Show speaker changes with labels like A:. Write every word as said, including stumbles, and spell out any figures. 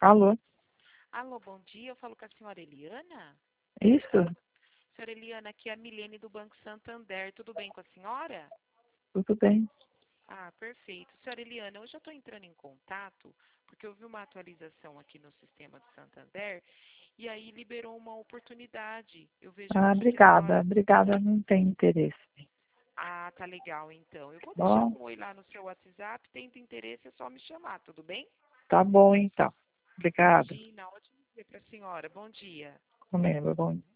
A: Alô?
B: Alô, bom dia. Eu falo com a senhora Eliana.
A: Isso?
B: Senhora Eliana, aqui é a Milene do Banco Santander. Tudo bem com a senhora?
A: Tudo bem.
B: Ah, perfeito. Senhora Eliana, hoje eu estou entrando em contato porque eu vi uma atualização aqui no sistema do Santander e aí liberou uma oportunidade. Eu vejo
A: Ah,
B: aqui que a
A: obrigada.
B: senhora...
A: Obrigada, não tem interesse.
B: Ah, tá legal, então. Eu vou deixar
A: Bom,
B: um oi lá no seu WhatsApp. Tendo interesse, é só me chamar, tudo bem?
A: tá bom então. Obrigada.
B: Imagina, ótimo dia para a senhora. Bom dia.
A: Comendo, bom.